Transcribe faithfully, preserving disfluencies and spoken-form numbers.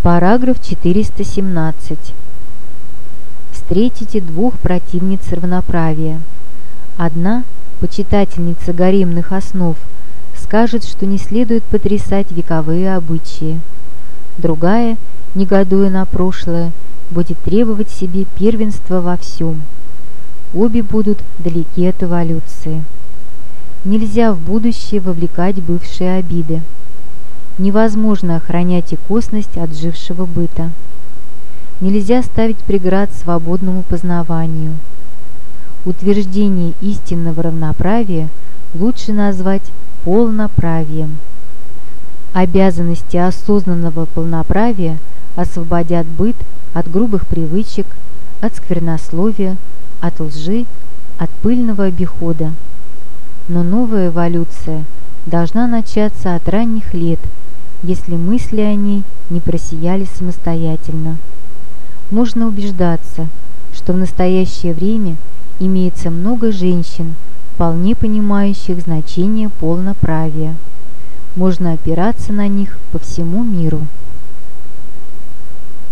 Параграф четыреста семнадцать. Встретите двух противниц равноправия. Одна, почитательница гаремных основ, скажет, что не следует потрясать вековые обычаи. Другая, негодуя на прошлое, будет требовать себе первенства во всем. Обе будут далеки от эволюции. Нельзя в будущее вовлекать бывшие обиды. Невозможно охранять и косность отжившего быта. Нельзя ставить преград свободному познаванию. Утверждение истинного равноправия лучше назвать полноправием. Обязанности осознанного полноправия освободят быт от грубых привычек, от сквернословия, от лжи, от пыльного обихода. Но новая эволюция должна начаться от ранних лет, если мысли о ней не просияли самостоятельно. Можно убеждаться, что в настоящее время имеется много женщин, вполне понимающих значение полноправия. Можно опираться на них по всему миру.